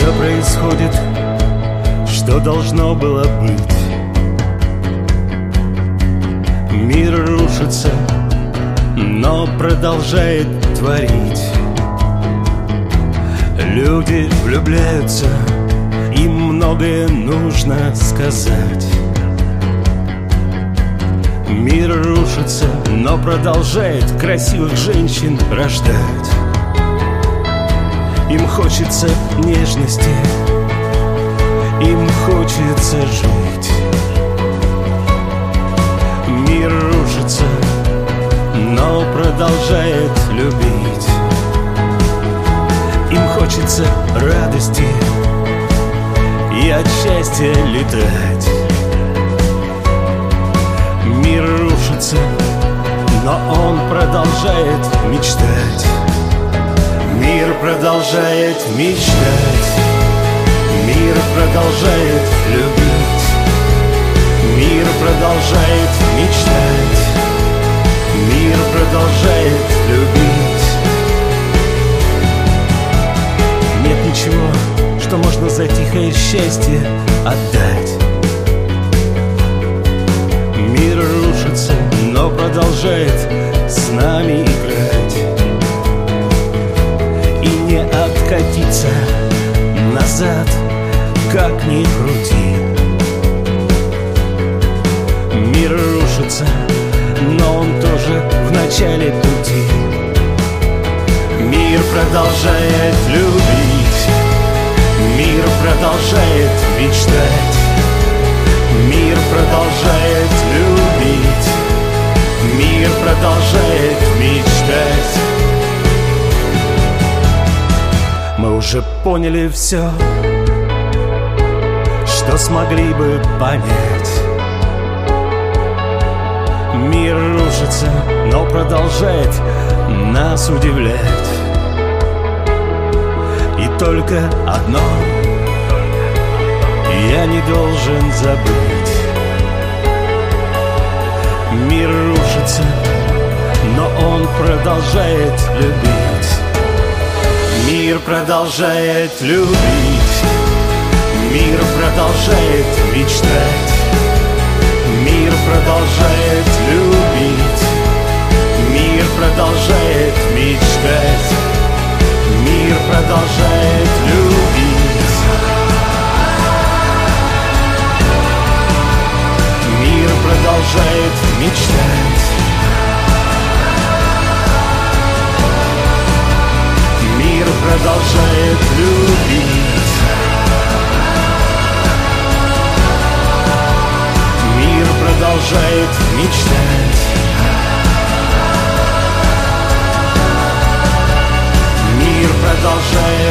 Все происходит, что должно было быть. Мир рушится, но продолжает творить. Люди влюбляются, им многое нужно сказать. Мир рушится, но продолжает красивых женщин рождать. Им хочется нежности, им хочется жить. Мир рушится, но продолжает любить. Им хочется радости и от счастья летать. Мир рушится, но он продолжает мечтать. Мир продолжает мечтать. Мир продолжает любить. Мир продолжает мечтать. Мир продолжает любить. Нет ничего, что можно за тихое счастье отдать. Мир рушится, но продолжает с нами играть. И не откатиться назад, как ни крути. Мир рушится, но он тоже в начале пути. Мир продолжает любить. Мир продолжает мечтать. Мир продолжает любить. Мир продолжает мечтать. Мы уже поняли все, что смогли бы понять. Мир рушится, но продолжает нас удивлять. И только одно я не должен забыть. Мир рушится, но он продолжает любить. Мир продолжает любить. Мир продолжает мечтать. Мир продолжает любить. Мир продолжает мечтать. Мир продолжает любить. Мир продолжает мечтать. Мир продолжает любить. Мир продолжает мечтать. Мир продолжает